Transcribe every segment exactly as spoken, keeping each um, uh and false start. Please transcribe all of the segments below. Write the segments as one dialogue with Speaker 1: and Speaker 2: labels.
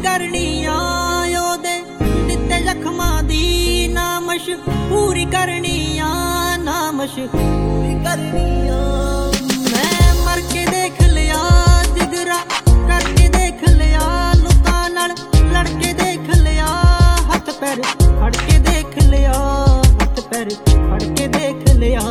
Speaker 1: करनी आ ओदे दिते जख्मां दी ना मशहूरी करनी आ ना मशहूरी करनी आ। मैं मर के देख लिया जिगरा करके देख लिया लुकां नाल लड़के देख लिया हथ पैर फड़ के देख लिया हथ पैर फड़ के देख लिया।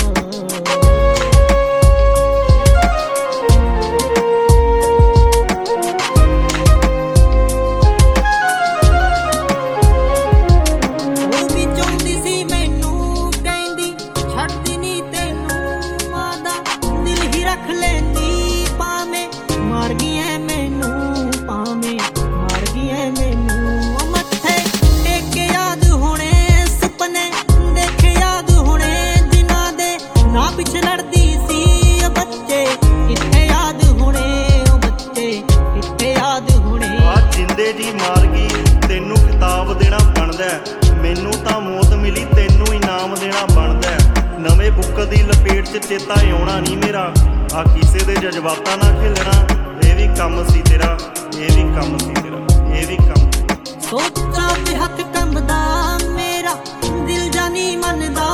Speaker 1: रख लेंदी पावे मार गई है मैनू पावे मार गई है मैनू मत्थे टेके याद होने सुपने देखे याद होने जिन्हां दे ना पिछे लड़दी सी बच्चे किथे याद होने बच्चे किथे याद होने।
Speaker 2: आ जिंदे जी मार गई तेनू खिताब देना बनदा मैनू तां मौत मिली तेनू इनाम देना बनदा। नवे बुक दी लपेट च चेता आउणा नहीं मेरा आ किसे दे जज्बातां नाल खेलना ये भी कम सी तेरा ये भी कम सी तेरा ये भी कम।
Speaker 1: सोचा ते हथ कंबदा मेरा दिल जानी मनदा